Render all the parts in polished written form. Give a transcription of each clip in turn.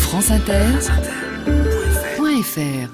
franceinter.fr.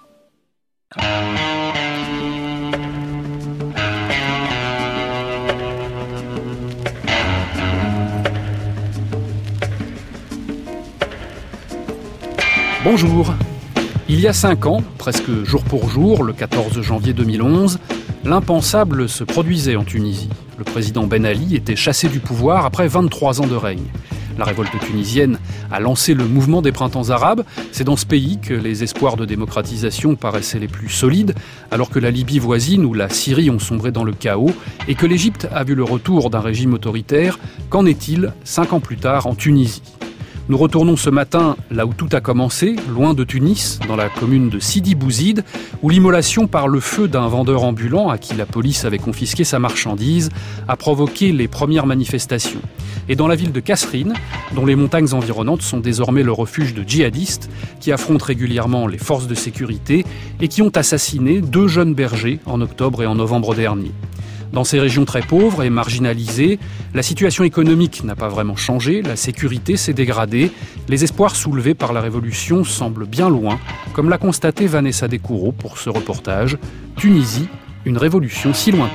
Bonjour. Il y a 5 ans, presque jour pour jour, le 14 janvier 2011, l'impensable se produisait en Tunisie. Le président Ben Ali était chassé du pouvoir après 23 ans de règne. La révolte tunisienne a lancé le mouvement des printemps arabes. C'est dans ce pays que les espoirs de démocratisation paraissaient les plus solides, alors que la Libye voisine ou la Syrie ont sombré dans le chaos et que l'Égypte a vu le retour d'un régime autoritaire. Qu'en est-il 5 ans plus tard en Tunisie ? Nous retournons ce matin là où tout a commencé, loin de Tunis, dans la commune de Sidi Bouzid, où l'immolation par le feu d'un vendeur ambulant à qui la police avait confisqué sa marchandise a provoqué les premières manifestations. Et dans la ville de Kasserine, dont les montagnes environnantes sont désormais le refuge de djihadistes qui affrontent régulièrement les forces de sécurité et qui ont assassiné 2 jeunes bergers en octobre et en novembre dernier. Dans ces régions très pauvres et marginalisées, la situation économique n'a pas vraiment changé, la sécurité s'est dégradée, les espoirs soulevés par la révolution semblent bien loin, comme l'a constaté Vanessa Descoureaux pour ce reportage « Tunisie, une révolution si lointaine ».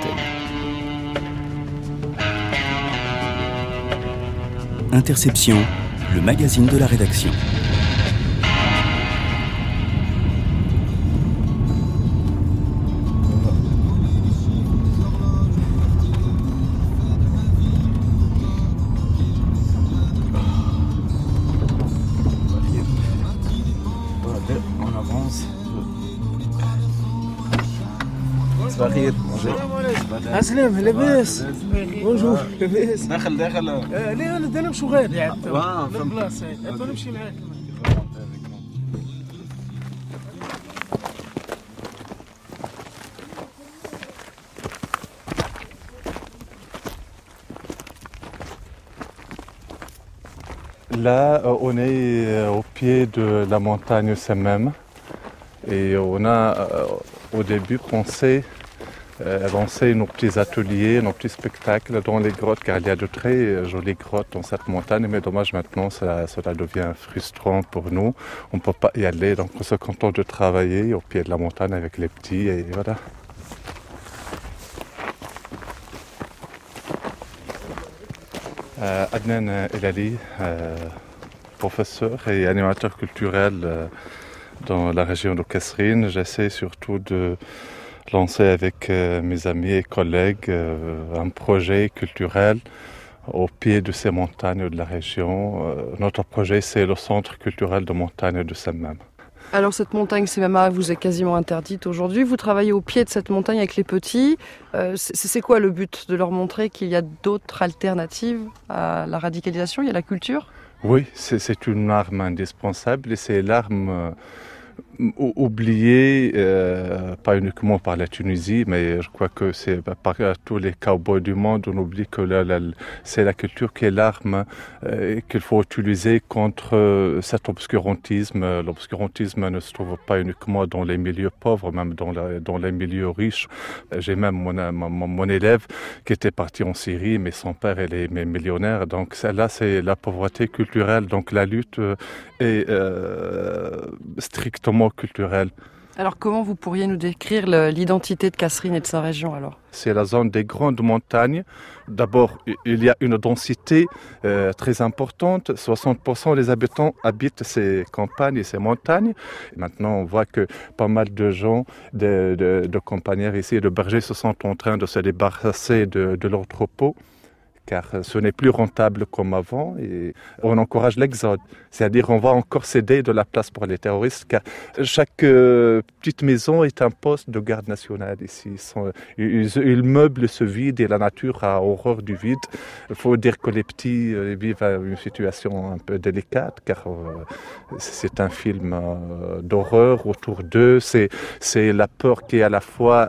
Interception, le magazine de la rédaction. عسلامة لاباس بونجور لاباس دخل لا انا نمشوا غادي حتى البلاصه هاي نمشي معاك. Là, on est au pied de la montagne Semmem et on a au début pensé lancer nos petits ateliers, nos petits spectacles dans les grottes, car il y a de très jolies grottes dans cette montagne, mais dommage maintenant, cela devient frustrant pour nous. On ne peut pas y aller, donc on se contente de travailler au pied de la montagne avec les petits, et voilà. Adnan Elali, professeur et animateur culturel dans la région de Kasserine. J'essaie surtout de lancer avec mes amis et collègues un projet culturel au pied de ces montagnes de la région. Notre projet, c'est le centre culturel de montagne de Semmem. Alors cette montagne Semmem vous est quasiment interdite aujourd'hui. Vous travaillez au pied de cette montagne avec les petits. C'est quoi le but de leur montrer qu'il y a d'autres alternatives à la radicalisation? Il y a la culture? Oui, c'est une arme indispensable et c'est l'arme oublié, pas uniquement par la Tunisie, mais je crois que c'est par tous les cowboys du monde, on oublie que c'est la culture qui est l'arme qu'il faut utiliser contre cet obscurantisme. L'obscurantisme ne se trouve pas uniquement dans les milieux pauvres, même dans les milieux riches. J'ai même mon élève qui était parti en Syrie, mais son père est millionnaire. Donc celle-là, c'est la pauvreté culturelle. Donc la lutte est strictement culturelle. Alors comment vous pourriez nous décrire l'identité de Kasserine et de sa région alors? C'est la zone des grandes montagnes. D'abord, il y a une densité très importante. 60% des habitants habitent ces campagnes et ces montagnes. Maintenant, on voit que pas mal de gens, de campagnards ici et de bergers se sont en train de se débarrasser de leurs troupeaux, car ce n'est plus rentable comme avant et on encourage l'exode. C'est-à-dire on va encore céder de la place pour les terroristes, car chaque petite maison est un poste de garde nationale ici. Ils meublent ce vide et la nature a horreur du vide. Il faut dire que les petits vivent une situation un peu délicate, car c'est un film d'horreur autour d'eux. C'est la peur qui est à la fois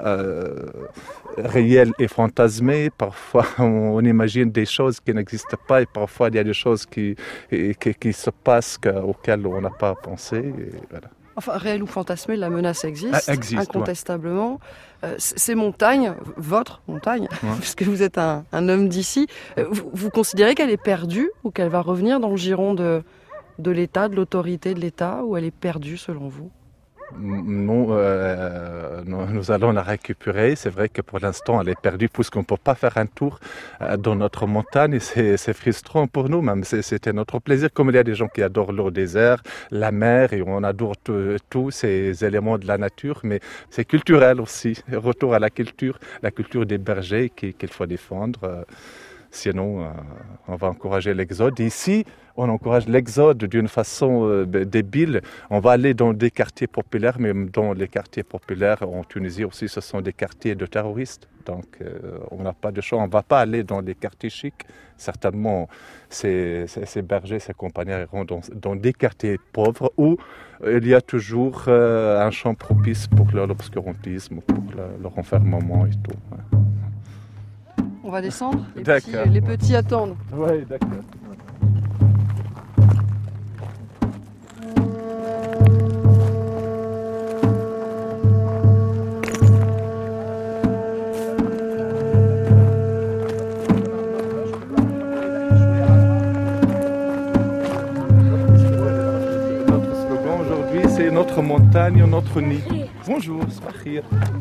réelle et fantasmée. Parfois on imagine des choses qui n'existent pas et parfois il y a des choses qui se passent auxquelles on n'a pas pensé. Et voilà. Enfin, réel ou fantasmé, la menace existe incontestablement. Ouais. Ces montagnes, votre montagne, puisque vous êtes un homme d'ici, vous considérez qu'elle est perdue ou qu'elle va revenir dans le giron de de l'État, de l'autorité de l'État, ou elle est perdue selon vous ? Non, nous allons la récupérer. C'est vrai que pour l'instant, elle est perdue puisqu'on ne peut pas faire un tour dans notre montagne. Et c'est frustrant pour nous, même. C'était notre plaisir. Comme il y a des gens qui adorent l'eau désert, la mer, et on adore tous ces éléments de la nature. Mais c'est culturel aussi. Retour à la culture des bergers qu'il faut défendre. Sinon, on va encourager l'exode. Ici, on encourage l'exode d'une façon débile. On va aller dans des quartiers populaires, mais dans les quartiers populaires en Tunisie aussi, ce sont des quartiers de terroristes. Donc, on n'a pas de choix. On ne va pas aller dans les quartiers chics. Certainement, ces bergers, ces compagnons iront dans des quartiers pauvres où il y a toujours un champ propice pour l'obscurantisme, pour leur enfermement et tout. On va descendre ? D'accord. Les petits attendent. Oui, d'accord. Notre slogan aujourd'hui, c'est notre montagne, notre nid. Bonjour, Sbahir.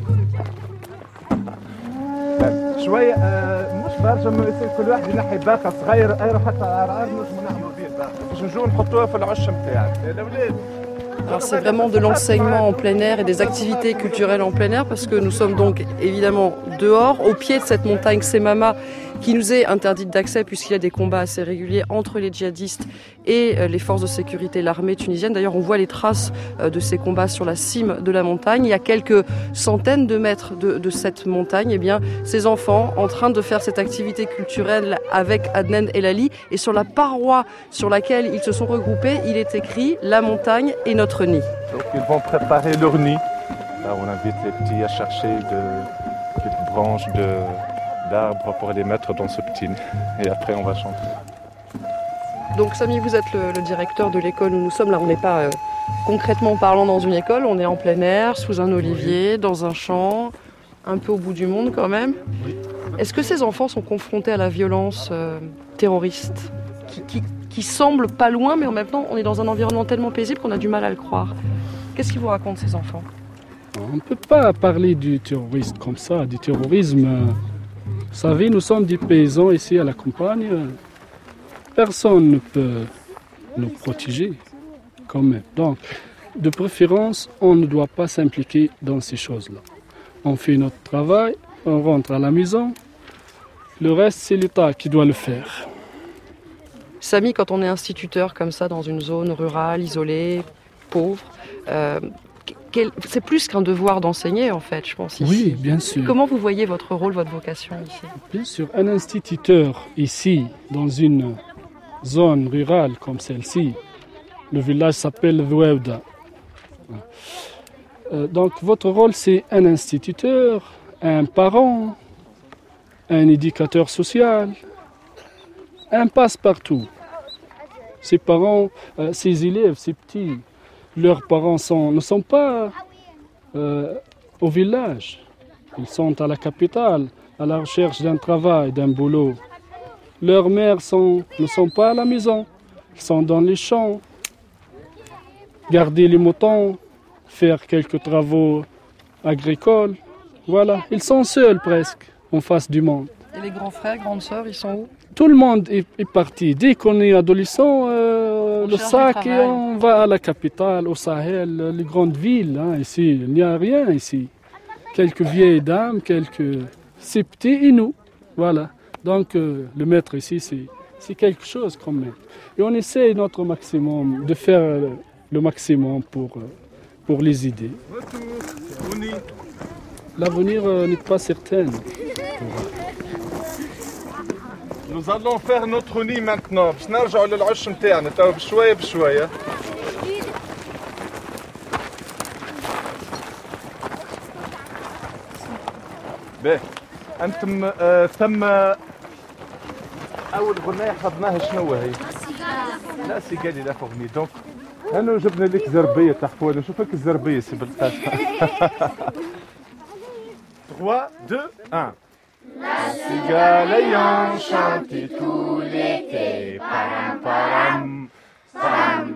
شوية مش برشا يصير كل واحد ينحي باقة صغير ايرو حتى على الارض نجمو نعملوا بيه باقة باش نجوا نحطوها في العش نتاعنا الاولاد. Alors c'est vraiment de l'enseignement en plein air et des activités culturelles en plein air parce que nous sommes donc évidemment dehors, au pied de cette montagne Semama qui nous est interdite d'accès puisqu'il y a des combats assez réguliers entre les djihadistes et les forces de sécurité, l'armée tunisienne. D'ailleurs, on voit les traces de ces combats sur la cime de la montagne. Il y a quelques centaines de mètres de cette montagne. Eh bien, ces enfants en train de faire cette activité culturelle avec Adnan Elali. Et sur la paroi sur laquelle ils se sont regroupés, il est écrit « La montagne est notre nid ». Donc, ils vont préparer leur nid. Là, on invite les petits à chercher des branches d'arbres pour les mettre dans ce petit nid. Et après, on va chanter. Donc Samy, vous êtes le directeur de l'école où nous sommes. Là, on n'est pas concrètement parlant dans une école, on est en plein air, sous un olivier, dans un champ, un peu au bout du monde quand même. Oui. Est-ce que ces enfants sont confrontés à la violence terroriste qui semble pas loin, mais en même temps, on est dans un environnement tellement paisible qu'on a du mal à le croire. Qu'est-ce qu'ils vous racontent, ces enfants ? On ne peut pas parler du terrorisme comme ça, du terrorisme. Vous savez, nous sommes des paysans ici à la campagne. Personne ne peut nous protéger quand même. Donc, de préférence, on ne doit pas s'impliquer dans ces choses-là. On fait notre travail, on rentre à la maison. Le reste, c'est l'État qui doit le faire. Samy, quand on est instituteur comme ça dans une zone rurale, isolée, pauvre, c'est plus qu'un devoir d'enseigner en fait, je pense. Ici. Oui, bien sûr. Comment vous voyez votre rôle, votre vocation ici ? Bien sûr, un instituteur ici, dans une zone rurale comme celle-ci, le village s'appelle Zouaouda. Donc votre rôle, c'est un instituteur, un parent, un éducateur social, un passe-partout. Ces parents, ces élèves, ces petits, leurs parents ne sont pas au village. Ils sont à la capitale, à la recherche d'un travail, d'un boulot. Leurs mères ne sont pas à la maison. Ils sont dans les champs, garder les moutons, faire quelques travaux agricoles. Voilà, ils sont seuls presque en face du monde. Et les grands frères, grandes sœurs, ils sont où ? Tout le monde est parti. Dès qu'on est adolescent, le sac et on va à la capitale, au Sahel, les grandes villes. Hein, ici, il n'y a rien ici. Quelques vieilles dames, c'est petit et nous. Voilà. Donc le maître ici, c'est quelque chose quand même. Et on essaie notre maximum, de faire le maximum pour les aider. L'avenir n'est pas certain. Nous allons faire notre nid maintenant. باش نرجعوا للعش نتاعنا تو بشويه بشويه. باهي انتم ثم اول غنايه حفظناها شنو هي؟ لا سيقالي لا فغني دونك انا جبنا لك زربيه تحفوا شوفك الزربيه سي بالقاس. 3 2 1. La cigale ayant chanté tout l'été, param param, param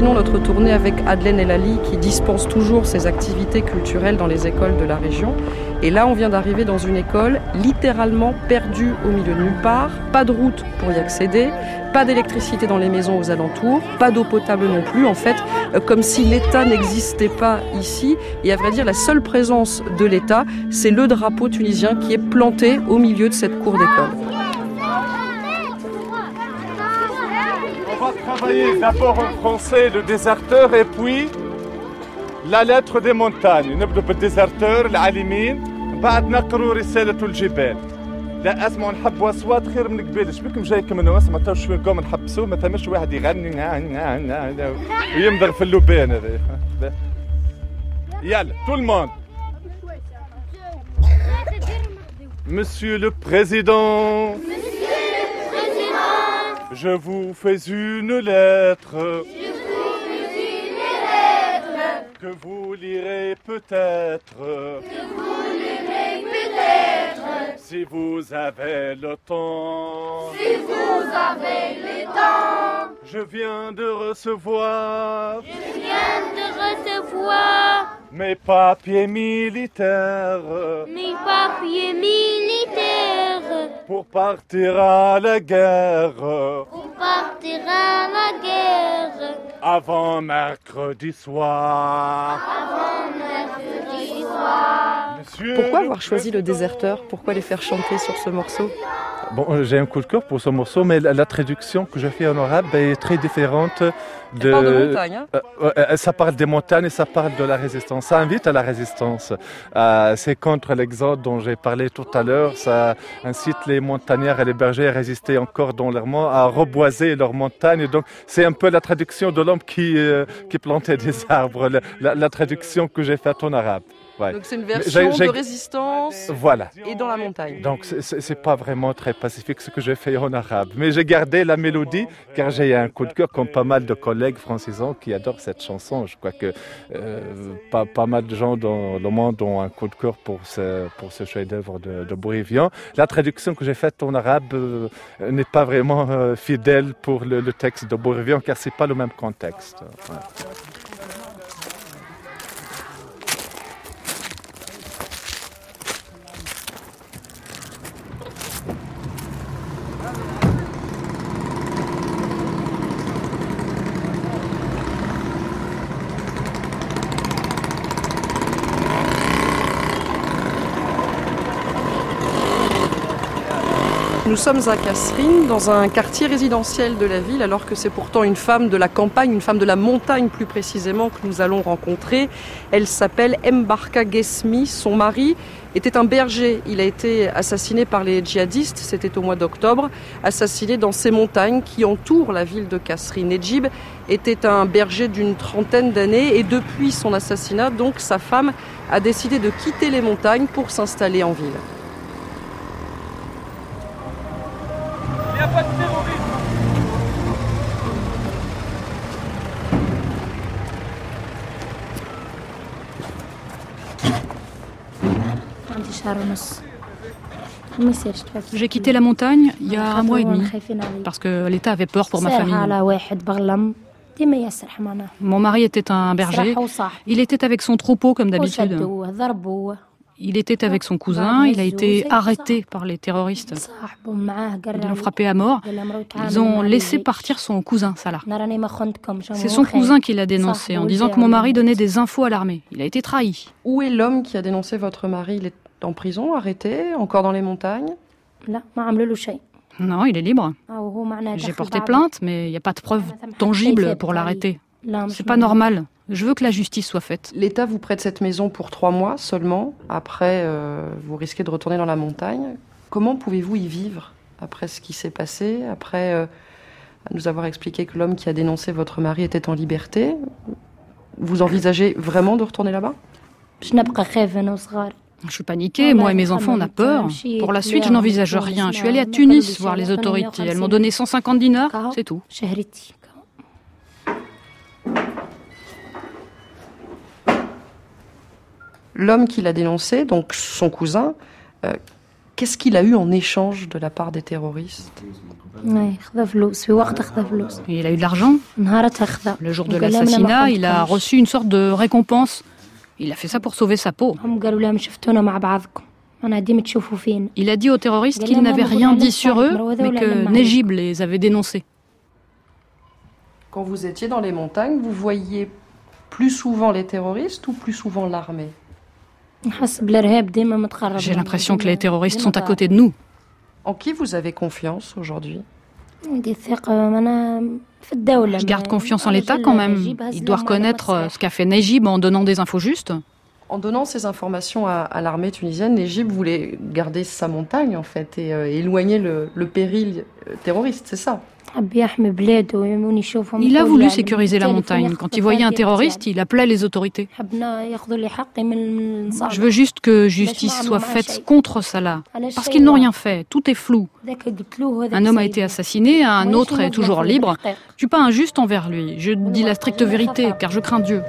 continuons notre tournée avec Adlène Elali qui dispense toujours ses activités culturelles dans les écoles de la région. Et là, on vient d'arriver dans une école littéralement perdue au milieu de nulle part. Pas de route pour y accéder, pas d'électricité dans les maisons aux alentours, pas d'eau potable non plus. En fait, comme si l'État n'existait pas ici. Et à vrai dire, la seule présence de l'État, c'est le drapeau tunisien qui est planté au milieu de cette cour d'école. On va travailler d'abord en français le déserteur et puis la lettre des montagnes. نبدأ بالديزرتور العالمين بعد نقروا رسالة الجبال. لا اسمعوا نحبوا اصوات خير من قبل. شبيكم جايكم من واسمع تو شويكم نحبسوا ما ثماش واحد يغني ويمضغ في اللبان هذا. يلا tout le monde. Monsieur le Président. Je vous fais une lettre. Que vous lirez peut-être. Si vous avez le temps. Je viens de recevoir. Mes papiers militaires. Pour partir à la guerre. Avant mercredi soir. Pourquoi avoir choisi le déserteur? Pourquoi les faire chanter sur ce morceau? Bon, j'ai un coup de cœur pour ce morceau, mais la traduction que je fais en arabe est très différente. Elle parle de montagne, hein? Ça parle des montagnes et ça parle de la résistance. Ça invite à la résistance. C'est contre l'exode dont j'ai parlé tout à l'heure. Ça incite les montagnards et les bergers à résister encore dans leur monde, à reboiser leurs montagnes. Donc, c'est un peu la traduction de l'homme qui plantait des arbres, la traduction que j'ai faite en arabe. Ouais. Donc c'est une version de résistance voilà. Et dans la montagne. Donc c'est pas vraiment très pacifique ce que j'ai fait en arabe. Mais j'ai gardé la mélodie car j'ai un coup de cœur comme pas mal de collègues francisans qui adorent cette chanson. Je crois que pas mal de gens dans le monde ont un coup de cœur pour ce chef-d'œuvre de Bourivian. La traduction que j'ai faite en arabe n'est pas vraiment fidèle pour le texte de Bourivian car c'est pas le même contexte. Ouais. Nous sommes à Kasserine, dans un quartier résidentiel de la ville, alors que c'est pourtant une femme de la campagne, une femme de la montagne plus précisément, que nous allons rencontrer. Elle s'appelle Mbarka Guesmi. Son mari était un berger. Il a été assassiné par les djihadistes, c'était au mois d'octobre, assassiné dans ces montagnes qui entourent la ville de Kasserine. Nedjib était un berger d'une trentaine d'années et depuis son assassinat, donc, sa femme a décidé de quitter les montagnes pour s'installer en ville. Il n'y a pas de terrorisme. J'ai quitté la montagne il y a 1 mois et demi parce que l'État avait peur pour ma famille. Mon mari était un berger. Il était avec son troupeau comme d'habitude. Il était avec son cousin, il a été arrêté par les terroristes. Ils l'ont frappé à mort. Ils ont laissé partir son cousin, Salah. C'est son cousin qui l'a dénoncé en disant que mon mari donnait des infos à l'armée. Il a été trahi. Où est l'homme qui a dénoncé votre mari? Il est en prison, arrêté, encore dans les montagnes? Non, il est libre. J'ai porté plainte, mais il n'y a pas de preuve tangible pour l'arrêter. C'est pas normal. Je veux que la justice soit faite. L'État vous prête cette maison pour 3 mois seulement. Après, vous risquez de retourner dans la montagne. Comment pouvez-vous y vivre après ce qui s'est passé? Après nous avoir expliqué que l'homme qui a dénoncé votre mari était en liberté. Vous envisagez vraiment de retourner là-bas? Je suis paniquée, moi et mes enfants, on a peur. Pour la suite, je n'envisage rien. Je suis allée à Tunis voir les autorités. Elles m'ont donné 150 dinars, c'est tout. L'homme qui l'a dénoncé, donc son cousin, Qu'est-ce qu'il a eu en échange de la part des terroristes ? Il a eu de l'argent. Le jour de l'assassinat, il a reçu une sorte de récompense. Il a fait ça pour sauver sa peau. Il a dit aux terroristes qu'ils n'avaient rien dit sur eux, mais que Nejib les avait dénoncés. Quand vous étiez dans les montagnes, vous voyiez plus souvent les terroristes ou plus souvent l'armée ? J'ai l'impression que les terroristes sont à côté de nous. En qui vous avez confiance aujourd'hui ? Je garde confiance en l'État quand même. Il doit reconnaître ce qu'a fait Nejib en donnant des infos justes. En donnant ces informations à l'armée tunisienne, Nejib voulait garder sa montagne en fait et éloigner le péril terroriste, c'est ça ? Il a voulu sécuriser la montagne. Quand il voyait un terroriste, il appelait les autorités. Je veux juste que justice soit faite contre Salah. Parce qu'ils n'ont rien fait. Tout est flou. Un homme a été assassiné, un autre est toujours libre. Je ne suis pas injuste envers lui. Je dis la stricte vérité, car je crains Dieu.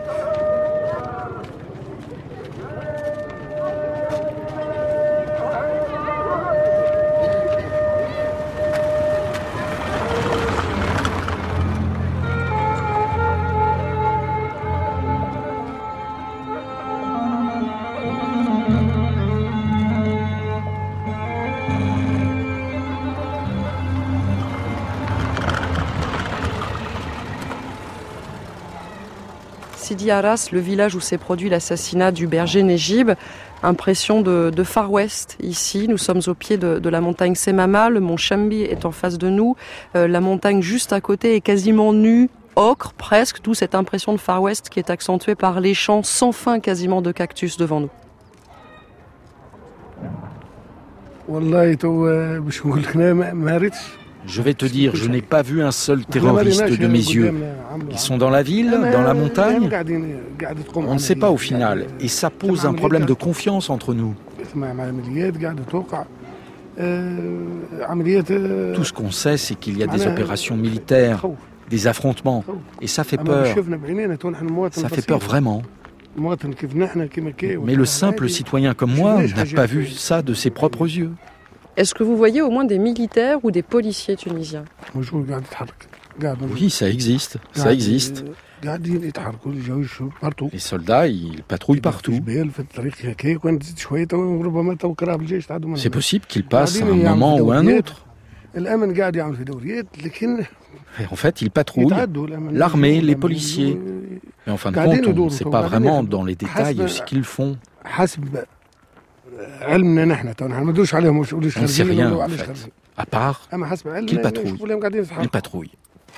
Sidi Arras, le village où s'est produit l'assassinat du berger Nejib, impression de Far West ici. Nous sommes au pied de la montagne Semama, le mont Chambi est en face de nous, la montagne juste à côté est quasiment nue, ocre presque, d'où cette impression de Far West qui est accentuée par les champs sans fin quasiment de cactus devant nous. Je vais te dire, je n'ai pas vu un seul terroriste de mes yeux. Ils sont dans la ville, dans la montagne. On ne sait pas au final. Et ça pose un problème de confiance entre nous. Tout ce qu'on sait, c'est qu'il y a des opérations militaires, des affrontements. Et ça fait peur. Ça fait peur vraiment. Mais le simple citoyen comme moi n'a pas vu ça de ses propres yeux. Est-ce que vous voyez au moins des militaires ou des policiers tunisiens ? Oui, ça existe. Ça existe. Les soldats, ils patrouillent partout. C'est possible qu'ils passent à un moment ou à un autre. Et en fait, ils patrouillent. L'armée, les policiers. Mais en fin de compte, on ne sait pas vraiment dans les détails ce qu'ils font. On ne sait rien en fait, à part qu'ils patrouillent. Ils patrouillent.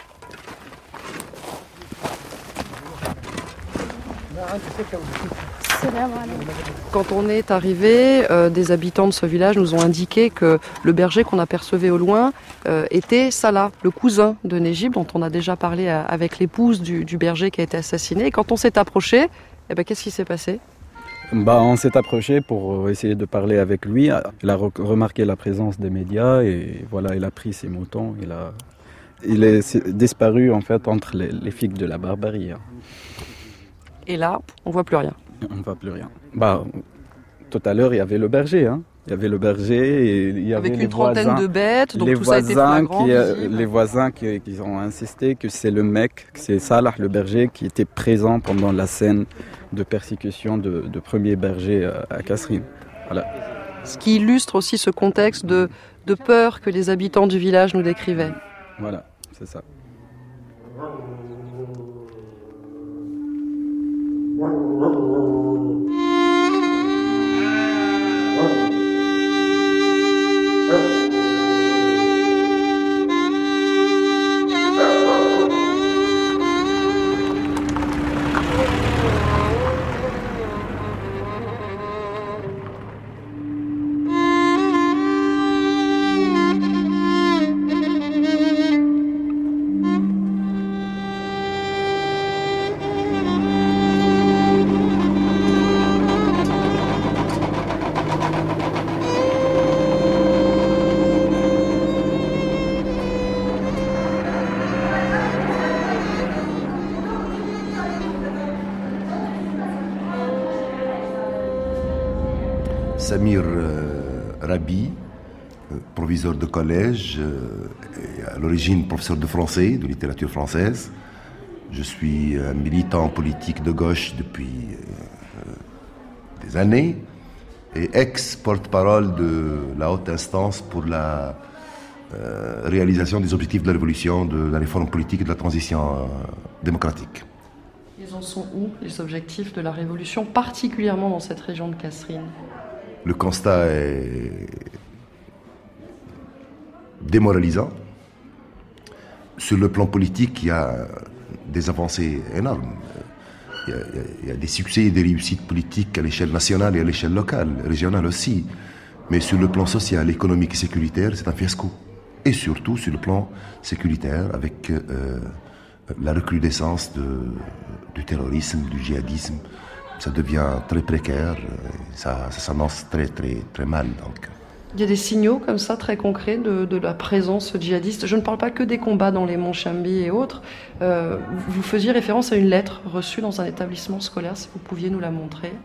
Quand on est arrivé, des habitants de ce village nous ont indiqué que le berger qu'on apercevait au loin était Salah, le cousin de Nejib, dont on a déjà parlé avec l'épouse du berger qui a été assassiné. Et quand on s'est approché, qu'est-ce qui s'est passé ? On s'est approché pour essayer de parler avec lui. Il a remarqué la présence des médias et voilà, il a pris ses moutons. Il est disparu en fait entre les figues de la barbarie. Et là, on voit plus rien. On voit plus rien. Tout à l'heure, il y avait le berger. Il y avait le berger et il y avait avec une trentaine de bêtes, donc tout ça a été flagrant. Les voisins qui ont insisté que c'est le mec, que c'est Salah le berger qui était présent pendant la scène de persécution de premier berger à Kasserine. Voilà. Ce qui illustre aussi ce contexte de peur que les habitants du village nous décrivaient. Voilà, c'est ça. rabbi, proviseur de collège, et à l'origine professeur de français, de littérature française. Je suis un militant politique de gauche depuis des années et ex-porte-parole de la haute instance pour la réalisation des objectifs de la révolution, de la réforme politique et de la transition démocratique. Ils en sont où, les objectifs de la révolution, particulièrement dans cette région de Kasserine? Le constat est démoralisant. Sur le plan politique, il y a des avancées énormes. Il y a des succès et des réussites politiques à l'échelle nationale et à l'échelle locale, régionale aussi. Mais sur le plan social, économique et sécuritaire, c'est un fiasco. Et surtout sur le plan sécuritaire, avec la recrudescence du terrorisme, du djihadisme. Ça devient très précaire, ça s'annonce très, très, très mal. Donc. Il y a des signaux comme ça, très concrets, de la présence djihadiste. Je ne parle pas que des combats dans les monts Chambi et autres. Vous faisiez référence à une lettre reçue dans un établissement scolaire, si vous pouviez nous la montrer.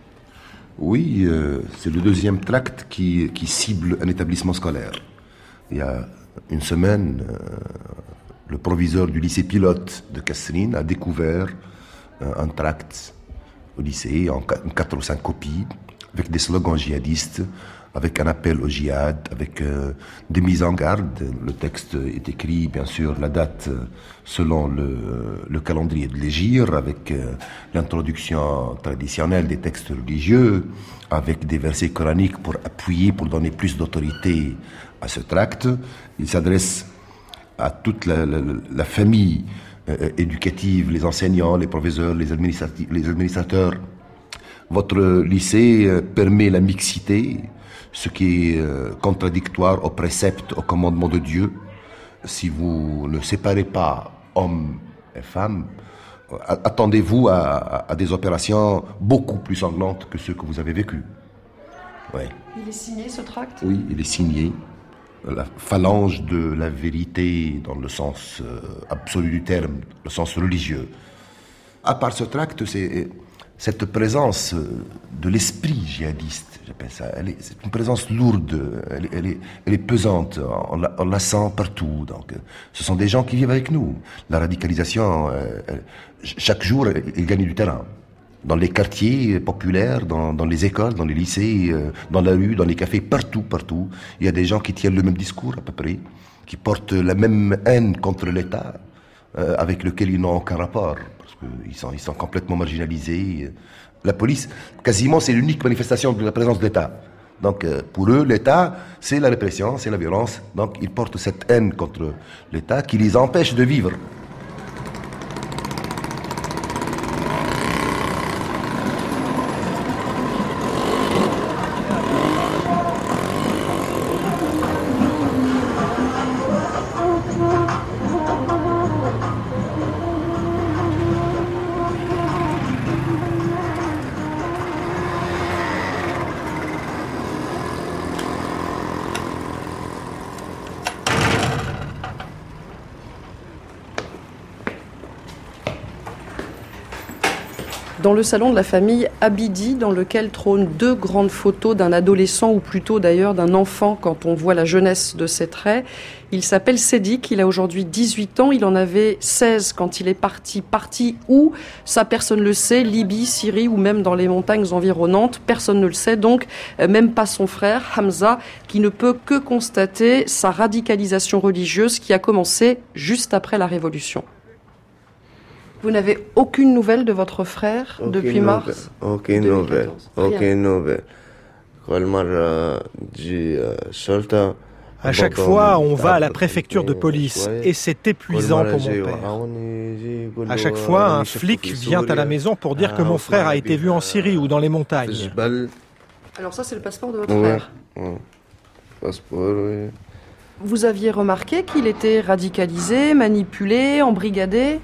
Oui, c'est le deuxième tract qui cible un établissement scolaire. Il y a une semaine, le proviseur du lycée pilote de Kasserine a découvert un tract au lycée, en 4 ou 5 copies, avec des slogans djihadistes, avec un appel au djihad, avec des mises en garde. Le texte est écrit, bien sûr, la date selon le calendrier de l'hégire, avec l'introduction traditionnelle des textes religieux, avec des versets coraniques pour appuyer, pour donner plus d'autorité à ce tract. Il s'adresse à toute la famille éducative, les enseignants, les professeurs, les administrateurs. Votre lycée permet la mixité, ce qui est contradictoire aux préceptes, au commandement de Dieu. Si vous ne séparez pas hommes et femmes, attendez-vous à des opérations beaucoup plus sanglantes que ceux que vous avez vécus. Ouais. Il est signé, ce tract ? Oui, il est signé. La phalange de la vérité dans le sens absolu du terme, le sens religieux. À part ce tract, c'est cette présence de l'esprit djihadiste, j'appelle ça. C'est une présence lourde, elle est pesante, on la sent partout. Donc, ce sont des gens qui vivent avec nous. La radicalisation, chaque jour, elle gagne du terrain. Dans les quartiers populaires, dans les écoles, dans les lycées, dans la rue, dans les cafés, partout. Il y a des gens qui tiennent le même discours à peu près, qui portent la même haine contre l'État, avec lequel ils n'ont aucun rapport, parce qu'ils sont complètement marginalisés. La police, quasiment, c'est l'unique manifestation de la présence de l'État. Donc pour eux, l'État, c'est la répression, c'est la violence. Donc ils portent cette haine contre l'État qui les empêche de vivre. Dans le salon de la famille Abidi, dans lequel trônent 2 grandes photos d'un adolescent, ou plutôt d'ailleurs d'un enfant quand on voit la jeunesse de ses traits. Il s'appelle Sédik, il a aujourd'hui 18 ans, il en avait 16 quand il est parti. Parti où? Ça, personne ne le sait, Libye, Syrie ou même dans les montagnes environnantes, personne ne le sait donc, même pas son frère Hamza, qui ne peut que constater sa radicalisation religieuse qui a commencé juste après la Révolution. Vous n'avez aucune nouvelle de votre frère depuis mars? Aucune nouvelle. À chaque fois, on va à la préfecture de police et c'est épuisant pour mon père. À chaque fois, un flic vient à la maison pour dire que mon frère a été vu en Syrie ou dans les montagnes. Alors ça, c'est le passeport de votre frère? Passeport, oui. Vous aviez remarqué qu'il était radicalisé, manipulé, embrigadé?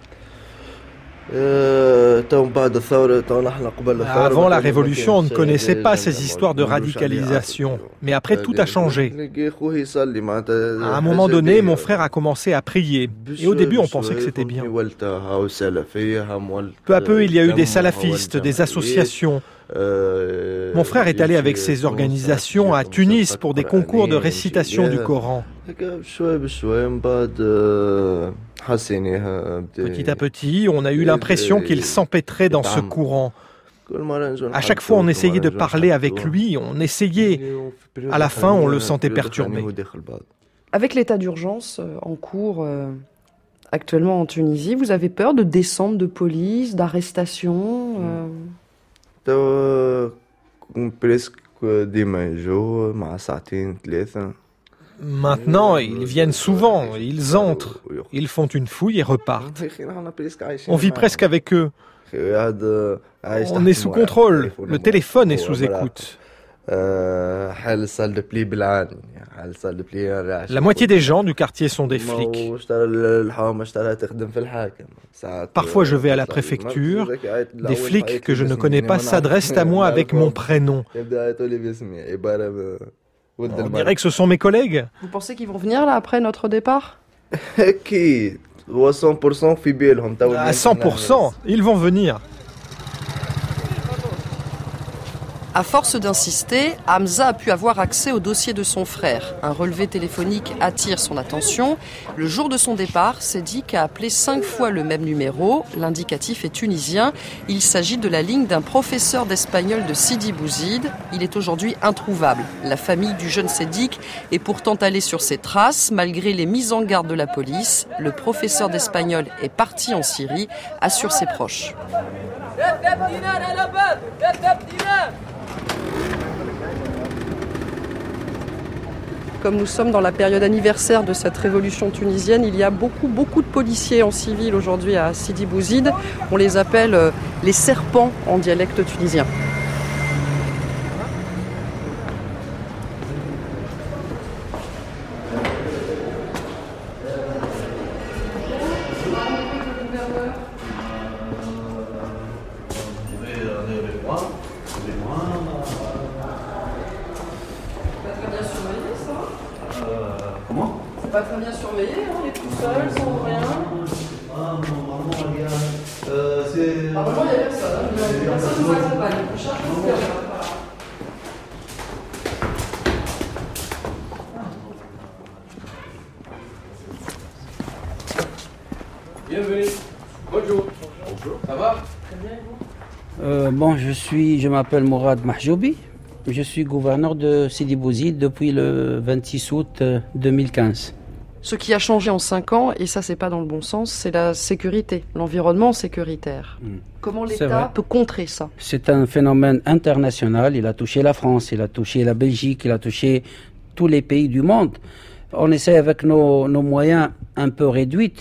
Avant la Révolution, on ne connaissait pas ces histoires de radicalisation. Mais après, tout a changé. À un moment donné, mon frère a commencé à prier. Et au début, on pensait que c'était bien. Peu à peu, il y a eu des salafistes, des associations. Mon frère est allé avec ses organisations à Tunis pour des concours de récitation du Coran. Petit à petit, on a eu l'impression qu'il s'empêtrait dans ce courant. À chaque fois, on essayait de parler avec lui, À la fin, on le sentait perturbé. Avec l'état d'urgence en cours actuellement en Tunisie, vous avez peur de descentes de police, d'arrestations Maintenant, ils viennent souvent, ils entrent, ils font une fouille et repartent. On vit presque avec eux. On est sous contrôle, le téléphone est sous écoute. La moitié des gens du quartier sont des flics. Parfois je vais à la préfecture, des flics que je ne connais pas s'adressent à moi avec mon prénom. On dirait que ce sont mes collègues. Vous pensez qu'ils vont venir là après notre départ ? À 100%, ils vont venir. À force d'insister, Hamza a pu avoir accès au dossier de son frère. Un relevé téléphonique attire son attention. Le jour de son départ, Sedik a appelé 5 fois le même numéro. L'indicatif est tunisien. Il s'agit de la ligne d'un professeur d'espagnol de Sidi Bouzid. Il est aujourd'hui introuvable. La famille du jeune Sedik est pourtant allée sur ses traces, malgré les mises en garde de la police. Le professeur d'espagnol est parti en Syrie, assurent ses proches. Comme nous sommes dans la période anniversaire de cette révolution tunisienne, il y a beaucoup de policiers en civil aujourd'hui à Sidi Bouzid. On les appelle les serpents en dialecte tunisien. Pas très bien surveillé, on est tout seul, sans rien. Normalement, il y a... Normalement, il y a personne. Personne ne nous accompagne. On cherche le Bienvenue. Bonjour. Bonjour. Ça va? Je m'appelle Mourad Mahjoubi. Je suis gouverneur de Sidi Bouzid depuis le 26 août 2015. Ce qui a changé en 5 ans, et ça c'est pas dans le bon sens, c'est la sécurité, l'environnement sécuritaire. Comment l'État peut contrer ça? C'est un phénomène international, il a touché la France, il a touché la Belgique, il a touché tous les pays du monde. On essaie avec nos moyens un peu réduits,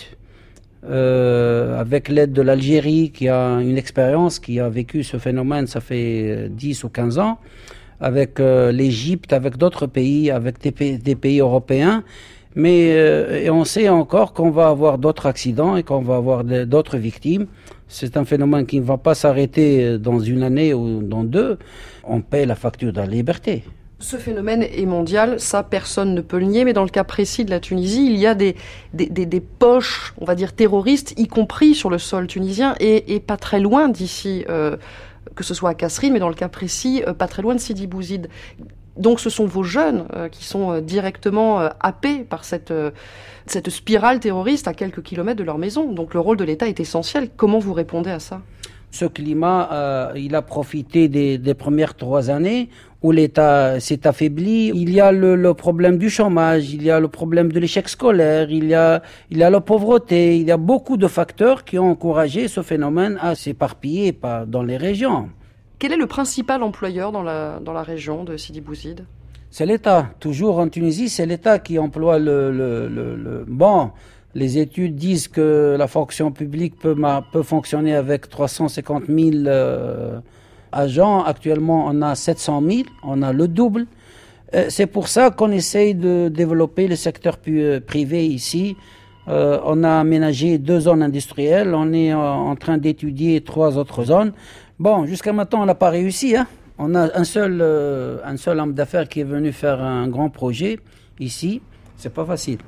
avec l'aide de l'Algérie qui a une expérience, qui a vécu ce phénomène, ça fait 10 ou 15 ans, avec l'Égypte, avec d'autres pays, avec des pays européens. Mais et on sait encore qu'on va avoir d'autres accidents et qu'on va avoir d'autres victimes. C'est un phénomène qui ne va pas s'arrêter dans une année ou dans 2. On paie la facture de la liberté. Ce phénomène est mondial, ça personne ne peut le nier, mais dans le cas précis de la Tunisie, il y a des poches, on va dire terroristes, y compris sur le sol tunisien et pas très loin d'ici, que ce soit à Kasserine, mais dans le cas précis, pas très loin de Sidi Bouzid. Donc ce sont vos jeunes qui sont directement happés par cette spirale terroriste à quelques kilomètres de leur maison. Donc le rôle de l'État est essentiel. Comment vous répondez à ça? Ce climat, il a profité des premières 3 années où l'État s'est affaibli. Il y a le problème du chômage, il y a le problème de l'échec scolaire, il y a la pauvreté, il y a beaucoup de facteurs qui ont encouragé ce phénomène à s'éparpiller dans les régions. Quel est le principal employeur dans la région de Sidi Bouzid? C'est l'État. Toujours en Tunisie, c'est l'État qui emploie Bon, les études disent que la fonction publique peut fonctionner avec 350 000 agents. Actuellement, on a 700 000, on a le double. C'est pour ça qu'on essaye de développer le secteur privé ici. On a aménagé 2 zones industrielles. On est en train d'étudier 3 autres zones. Bon, jusqu'à maintenant, on n'a pas réussi. On a un seul homme d'affaires qui est venu faire un grand projet ici. C'est pas facile.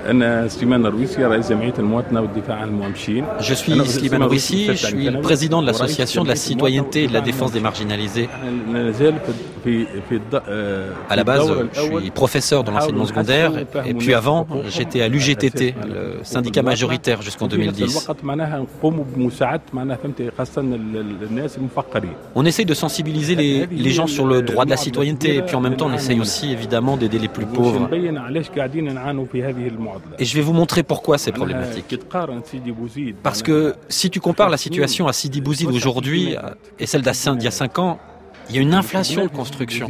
Je suis Slimane Rouissi, je suis le président de l'association de la citoyenneté et de la défense des marginalisés. À la base, je suis professeur dans l'enseignement secondaire et puis avant, j'étais à l'UGTT, le syndicat majoritaire jusqu'en 2010. On essaye de sensibiliser les gens sur le droit de la citoyenneté et puis en même temps on essaye aussi évidemment d'aider les plus pauvres. Et je vais vous montrer pourquoi c'est problématique. Parce que si tu compares la situation à Sidi Bouzid aujourd'hui et celle d'il y a 5 ans, il y a une inflation de construction.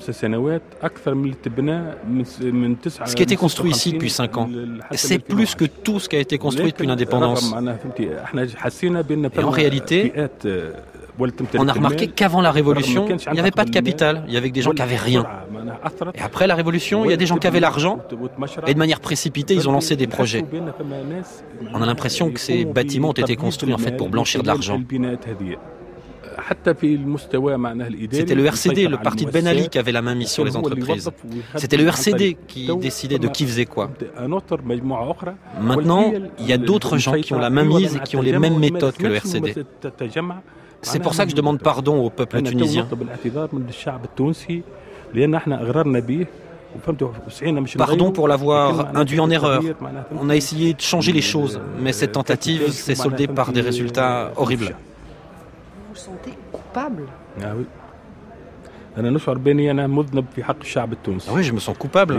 Ce qui a été construit ici depuis 5 ans, c'est plus que tout ce qui a été construit depuis l'indépendance. Et en réalité, on a remarqué qu'avant la Révolution, il n'y avait pas de capital, il y avait des gens qui n'avaient rien. Et après la Révolution, il y a des gens qui avaient l'argent, et de manière précipitée, ils ont lancé des projets. On a l'impression que ces bâtiments ont été construits en fait pour blanchir de l'argent. C'était le RCD, le parti de Ben Ali, qui avait la main mise sur les entreprises. C'était le RCD qui décidait de qui faisait quoi. Maintenant, il y a d'autres gens qui ont la main mise et qui ont les mêmes méthodes que le RCD. C'est pour ça que je demande pardon au peuple tunisien. Pardon pour l'avoir induit en erreur. On a essayé de changer les choses, mais cette tentative s'est soldée par des résultats horribles. Vous vous sentez coupable? Ah oui, je me sens coupable.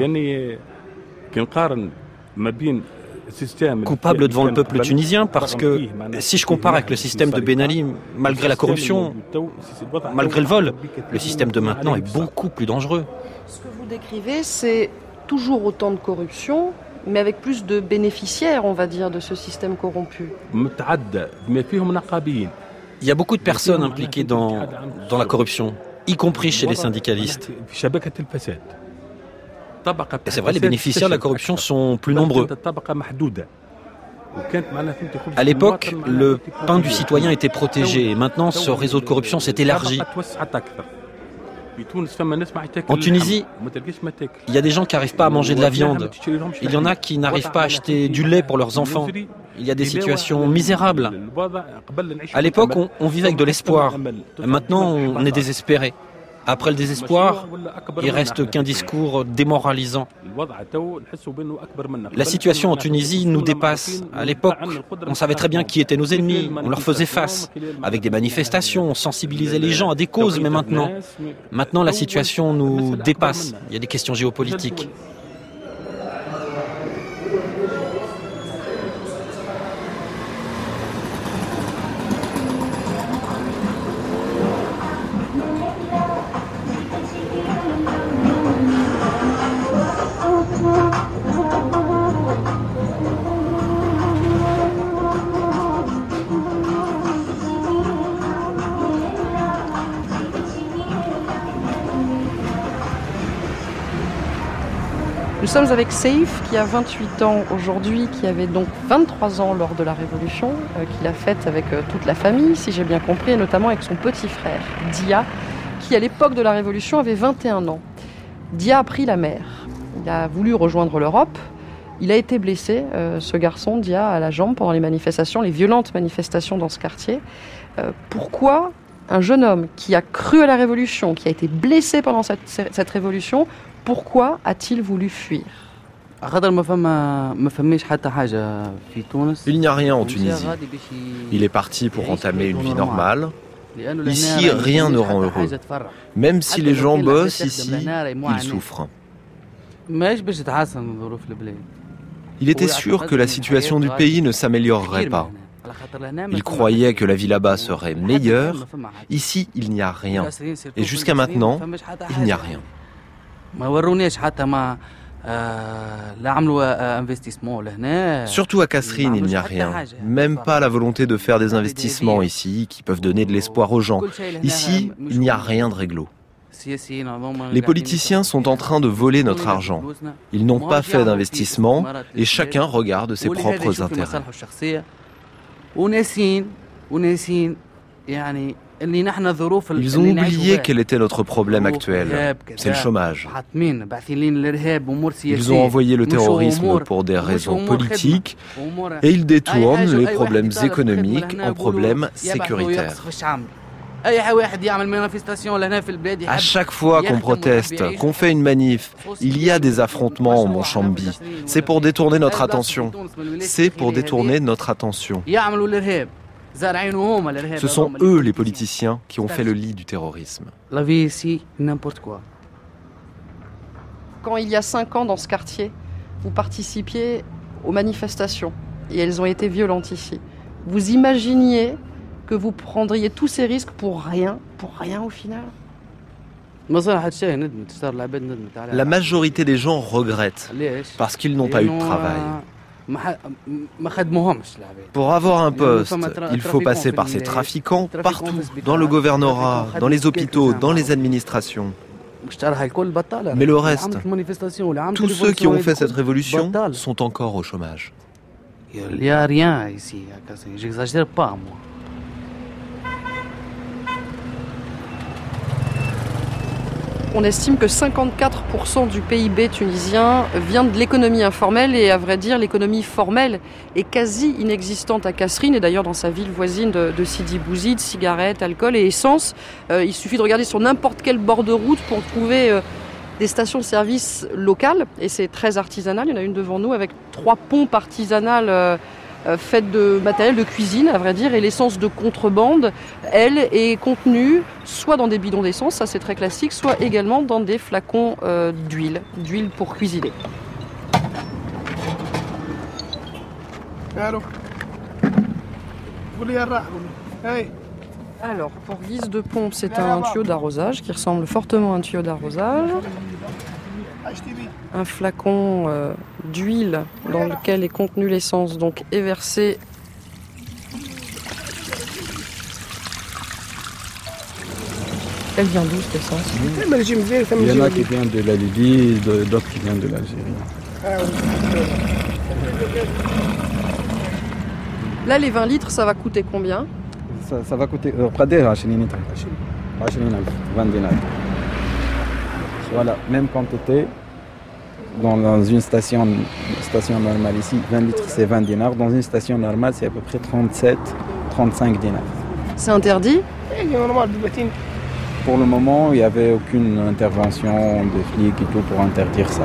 Coupable devant le peuple tunisien parce que si je compare avec le système de Ben Ali, malgré la corruption, malgré le vol, le système de maintenant est beaucoup plus dangereux. Ce que vous décrivez, c'est toujours autant de corruption, mais avec plus de bénéficiaires, on va dire, de ce système corrompu. Il y a beaucoup de personnes impliquées dans la corruption, y compris chez les syndicalistes. Et c'est vrai, les bénéficiaires de la corruption sont plus nombreux. À l'époque, le pain du citoyen était protégé et maintenant ce réseau de corruption s'est élargi. En Tunisie, il y a des gens qui n'arrivent pas à manger de la viande. Il y en a qui n'arrivent pas à acheter du lait pour leurs enfants. Il y a des situations misérables. À l'époque, on vivait avec de l'espoir. Maintenant, on est désespéré. Après le désespoir, il reste qu'un discours démoralisant. La situation en Tunisie nous dépasse. À l'époque, on savait très bien qui étaient nos ennemis, on leur faisait face. Avec des manifestations, on sensibilisait les gens à des causes, mais maintenant, la situation nous dépasse. Il y a des questions géopolitiques. Nous sommes avec Seif, qui a 28 ans aujourd'hui, qui avait donc 23 ans lors de la Révolution, qu'il a faite avec toute la famille, si j'ai bien compris, et notamment avec son petit frère, Dia, qui à l'époque de la Révolution avait 21 ans. Dia a pris la mer. Il a voulu rejoindre l'Europe. Il a été blessé, ce garçon, Dia, à la jambe pendant les manifestations, les violentes manifestations dans ce quartier. Pourquoi un jeune homme qui a cru à la Révolution, qui a été blessé pendant cette Révolution, pourquoi a-t-il voulu fuir ? Il n'y a rien en Tunisie. Il est parti pour entamer une vie normale. Ici, rien ne rend heureux. Même si les gens bossent ici, ils souffrent. Il était sûr que la situation du pays ne s'améliorerait pas. Il croyait que la vie là-bas serait meilleure. Ici, il n'y a rien. Et jusqu'à maintenant, il n'y a rien. Surtout à Kasserine, il n'y a rien. Même pas la volonté de faire des investissements ici qui peuvent donner de l'espoir aux gens. Ici, il n'y a rien de réglo. Les politiciens sont en train de voler notre argent. Ils n'ont pas fait d'investissement et chacun regarde ses propres intérêts. Ils ont oublié quel était notre problème actuel. C'est le chômage. Ils ont envoyé le terrorisme pour des raisons politiques et ils détournent les problèmes économiques en problèmes sécuritaires. À chaque fois qu'on proteste, qu'on fait une manif, il y a des affrontements au Mont Chambi. C'est pour détourner notre attention. C'est pour détourner notre attention. Ce sont eux, les politiciens, qui ont fait le lit du terrorisme. Quand il y a 5 ans dans ce quartier, vous participiez aux manifestations et elles ont été violentes ici. Vous imaginiez que vous prendriez tous ces risques pour rien au final? La majorité des gens regrettent parce qu'ils n'ont pas eu de travail. Pour avoir un poste, il faut passer par ces trafiquants partout, dans le gouvernorat, dans les hôpitaux, dans les administrations. Mais le reste, tous ceux qui ont fait cette révolution sont encore au chômage. Il n'y a rien ici, j'exagère pas moi. On estime que 54% du PIB tunisien vient de l'économie informelle et à vrai dire l'économie formelle est quasi inexistante à Kasserine et d'ailleurs dans sa ville voisine de Sidi Bouzid, cigarettes, alcool et essence. Il suffit de regarder sur n'importe quel bord de route pour trouver des stations-service locales et c'est très artisanal. Il y en a une devant nous avec 3 pompes artisanales faites de matériel de cuisine, à vrai dire, et l'essence de contrebande, elle, est contenue soit dans des bidons d'essence, ça c'est très classique, soit également dans des flacons d'huile pour cuisiner. Alors, pour guise de pompe, c'est un tuyau d'arrosage qui ressemble fortement à un tuyau d'arrosage. Un flacon d'huile dans lequel est contenue l'essence donc est versé. Elle vient d'où cette essence? Il y en a qui viennent de la Libye, d'autres qui viennent de l'Algérie. Là, les 20 litres, ça va coûter combien? Ça va coûter 20 dinars. Voilà, même quantité. Dans une station normale ici, 20 litres c'est 20 dinars. Dans une station normale, c'est à peu près 37-35 dinars. C'est interdit? Pour le moment, il n'y avait aucune intervention des flics et tout pour interdire ça.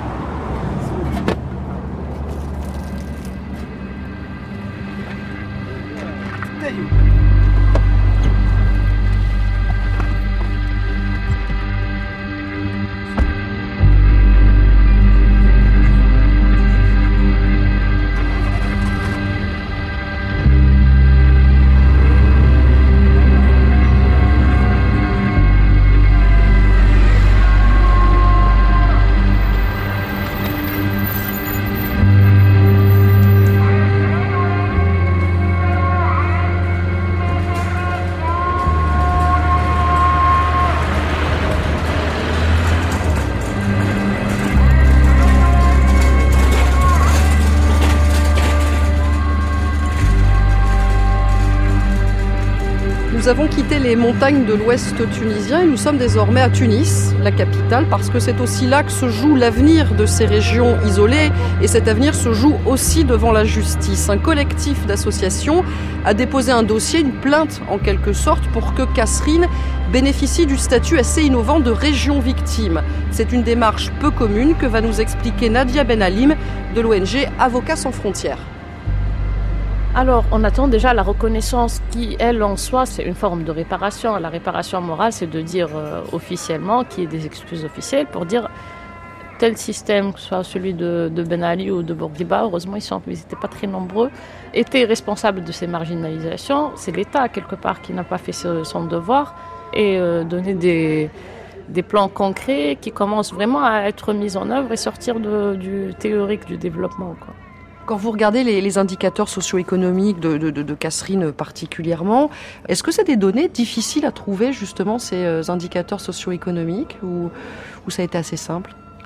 Nous avons quitté les montagnes de l'ouest tunisien et nous sommes désormais à Tunis, la capitale, parce que c'est aussi là que se joue l'avenir de ces régions isolées et cet avenir se joue aussi devant la justice. Un collectif d'associations a déposé un dossier, une plainte en quelque sorte, pour que Kasserine bénéficie du statut assez innovant de région victime. C'est une démarche peu commune que va nous expliquer Nadia Benalim de l'ONG Avocats sans frontières. Alors, on attend déjà la reconnaissance qui, elle, en soi, c'est une forme de réparation. La réparation morale, c'est de dire officiellement, qu'il y ait des excuses officielles pour dire tel système, que ce soit celui de Ben Ali ou de Bourguiba, heureusement, ils n'étaient pas très nombreux, était responsable de ces marginalisations. C'est l'État, quelque part, qui n'a pas fait son devoir et donner des plans concrets qui commencent vraiment à être mis en œuvre et sortir du théorique du développement, quoi. Quand vous regardez les indicateurs socio-économiques de Kasserine particulièrement, est-ce que c'est des données difficiles à trouver, justement, ces indicateurs socio-économiques, ou ça a été assez simple?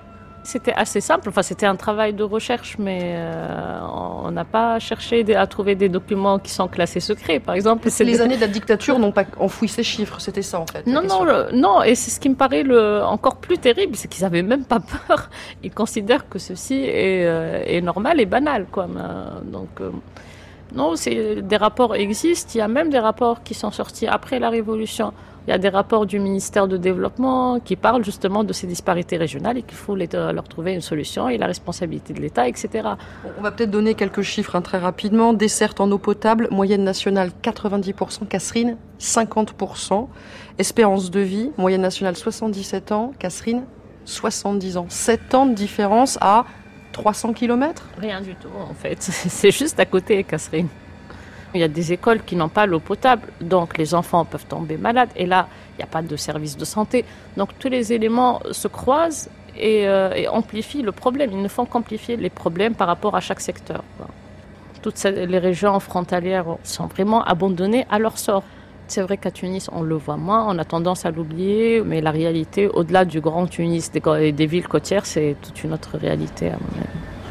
C'était assez simple, c'était un travail de recherche, mais on n'a pas cherché à trouver des documents qui sont classés secrets, par exemple. Les années de la dictature n'ont pas enfoui ces chiffres, c'était ça en fait. Non, et c'est ce qui me paraît encore plus terrible, c'est qu'ils n'avaient même pas peur. Ils considèrent que ceci est normal et banal, quoi. Non, des rapports existent, il y a même des rapports qui sont sortis après la Révolution. Il y a des rapports du ministère de Développement qui parlent justement de ces disparités régionales et qu'il faut leur trouver une solution et la responsabilité de l'État, etc. On va peut-être donner quelques chiffres très rapidement. Desserte en eau potable, moyenne nationale 90%, Kasserine 50%. Espérance de vie, moyenne nationale 77 ans, Kasserine 70 ans. 7 ans de différence à 300 km ? Rien du tout en fait, c'est juste à côté Kasserine. Il y a des écoles qui n'ont pas l'eau potable, donc les enfants peuvent tomber malades. Et là, il n'y a pas de service de santé. Donc tous les éléments se croisent et amplifient le problème. Ils ne font qu'amplifier les problèmes par rapport à chaque secteur. Toutes les régions frontalières sont vraiment abandonnées à leur sort. C'est vrai qu'à Tunis, on le voit moins, on a tendance à l'oublier, mais la réalité, au-delà du grand Tunis et des villes côtières, c'est toute une autre réalité à mon avis.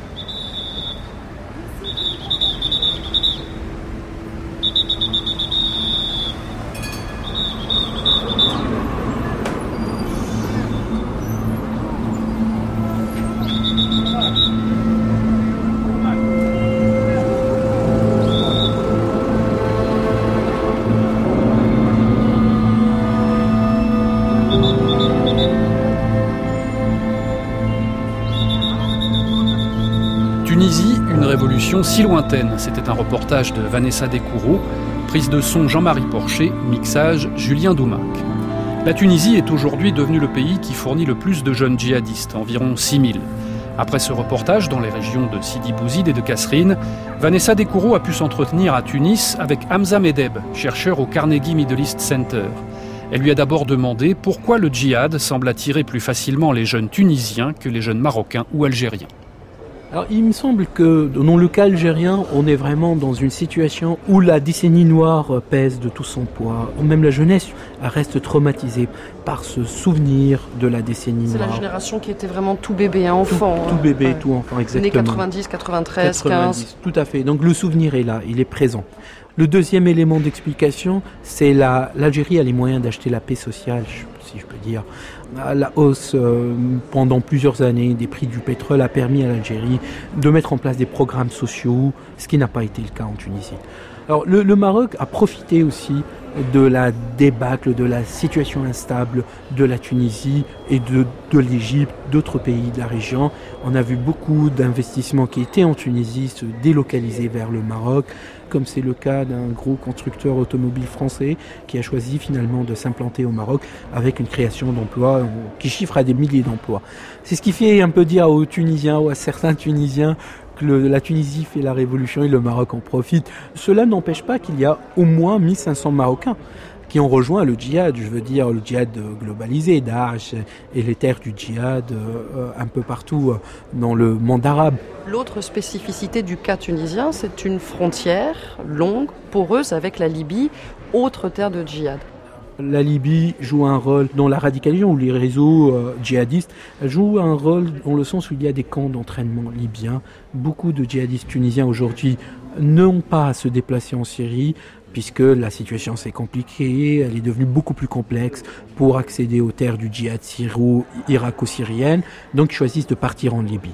Tunisie, une révolution si lointaine. C'était un reportage de Vanessa Descoureaux, prise de son Jean-Marie Porcher, mixage Julien Doumac. La Tunisie est aujourd'hui devenue le pays qui fournit le plus de jeunes djihadistes, environ 6000. Après ce reportage dans les régions de Sidi Bouzid et de Kasserine, Vanessa Descoureaux a pu s'entretenir à Tunis avec Hamza Medeb, chercheur au Carnegie Middle East Center. Elle lui a d'abord demandé pourquoi le djihad semble attirer plus facilement les jeunes tunisiens que les jeunes marocains ou algériens. Alors, il me semble que dans le cas algérien, on est vraiment dans une situation où la décennie noire pèse de tout son poids. Même la jeunesse reste traumatisée par ce souvenir de la décennie noire. C'est la génération qui était vraiment tout bébé, enfant. Tout bébé, tout enfant, exactement. Années 90, 93, 15. Tout à fait. Donc le souvenir est là, il est présent. Le deuxième élément d'explication, c'est l'Algérie a les moyens d'acheter la paix sociale, si je peux dire. La hausse pendant plusieurs années des prix du pétrole a permis à l'Algérie de mettre en place des programmes sociaux, ce qui n'a pas été le cas en Tunisie. Alors le Maroc a profité aussi de la débâcle, de la situation instable de la Tunisie et de l'Égypte, d'autres pays de la région. On a vu beaucoup d'investissements qui étaient en Tunisie se délocaliser vers le Maroc, comme c'est le cas d'un gros constructeur automobile français qui a choisi finalement de s'implanter au Maroc avec une création d'emplois qui chiffre à des milliers d'emplois. C'est ce qui fait un peu dire aux Tunisiens ou à certains Tunisiens que la Tunisie fait la révolution et le Maroc en profite. Cela n'empêche pas qu'il y a au moins 1500 Marocains qui ont rejoint le djihad, je veux dire le djihad globalisé, Daesh et les terres du djihad un peu partout dans le monde arabe. L'autre spécificité du cas tunisien, c'est une frontière longue, poreuse avec la Libye, autre terre de djihad. La Libye joue un rôle dans la radicalisation, où les réseaux djihadistes jouent un rôle dans le sens où il y a des camps d'entraînement libyens. Beaucoup de djihadistes tunisiens aujourd'hui n'ont pas à se déplacer en Syrie, puisque la situation s'est compliquée, elle est devenue beaucoup plus complexe pour accéder aux terres du djihad syro-irako-syrienne, donc ils choisissent de partir en Libye.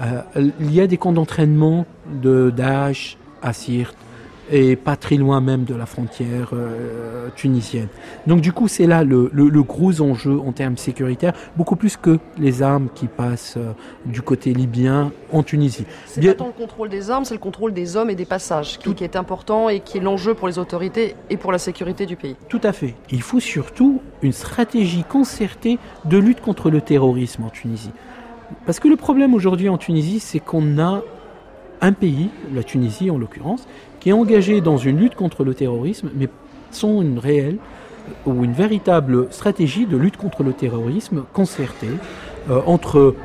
Il y a des camps d'entraînement de Daesh à Sirte, et pas très loin même de la frontière tunisienne. Donc du coup, c'est là le gros enjeu en termes sécuritaires, beaucoup plus que les armes qui passent du côté libyen en Tunisie. C'est pas tant le contrôle des armes, c'est le contrôle des hommes et des passages qui est important et qui est l'enjeu pour les autorités et pour la sécurité du pays. Tout à fait. Il faut surtout une stratégie concertée de lutte contre le terrorisme en Tunisie. Parce que le problème aujourd'hui en Tunisie, c'est qu'on a un pays, la Tunisie en l'occurrence, qui est engagé dans une lutte contre le terrorisme, mais sans une réelle ou une véritable stratégie de lutte contre le terrorisme concertée entre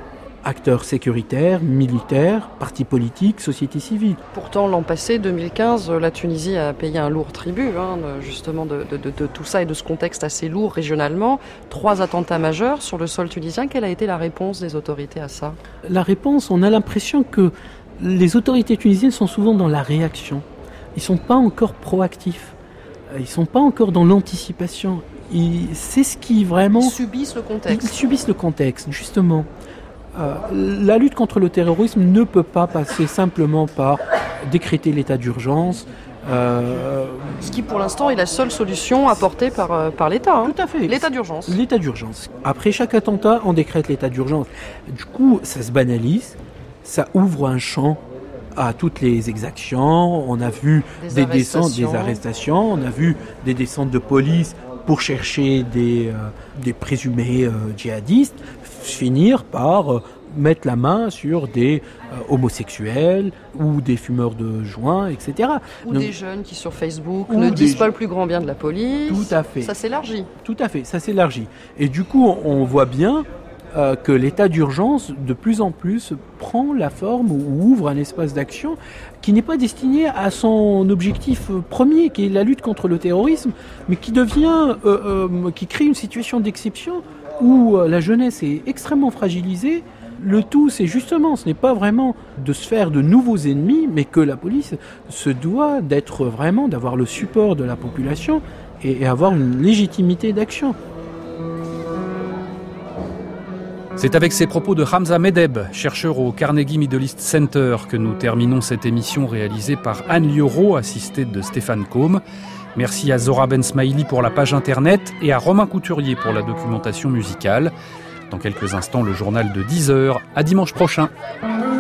acteurs sécuritaires, militaires, partis politiques, société civile. Pourtant, l'an passé, 2015, la Tunisie a payé un lourd tribut, justement, de tout ça et de ce contexte assez lourd régionalement. 3 attentats majeurs sur le sol tunisien. Quelle a été la réponse des autorités à ça ? La réponse, on a l'impression que les autorités tunisiennes sont souvent dans la réaction. Ils ne sont pas encore proactifs. Ils ne sont pas encore dans l'anticipation. C'est ce qui vraiment... Ils subissent le contexte. Ils subissent le contexte, justement. La lutte contre le terrorisme ne peut pas passer simplement par décréter l'état d'urgence. Ce qui, pour l'instant, est la seule solution apportée par l'État. Tout à fait. L'état d'urgence. L'état d'urgence. Après chaque attentat, on décrète l'état d'urgence. Du coup, ça se banalise, ça ouvre un champ à toutes les exactions. On a vu des descentes, des arrestations, on a vu des descentes de police pour chercher des présumés djihadistes, finir par mettre la main sur des homosexuels ou des fumeurs de joints, etc. Ou des jeunes qui, sur Facebook, ne disent pas le plus grand bien de la police. Tout à fait. Ça s'élargit. Tout à fait, ça s'élargit. Et du coup, on voit bien que l'état d'urgence, de plus en plus, prend la forme ou ouvre un espace d'action qui n'est pas destiné à son objectif premier, qui est la lutte contre le terrorisme, mais qui devient, qui crée une situation d'exception où la jeunesse est extrêmement fragilisée. Le tout, c'est justement, ce n'est pas vraiment de se faire de nouveaux ennemis, mais que la police se doit d'être vraiment, d'avoir le support de la population et avoir une légitimité d'action. C'est avec ces propos de Hamza Medeb, chercheur au Carnegie Middle East Center, que nous terminons cette émission réalisée par Anne Lioro, assistée de Stéphane Combe. Merci à Zora Ben Smaili pour la page internet et à Romain Couturier pour la documentation musicale. Dans quelques instants, le journal de 10h. À dimanche prochain.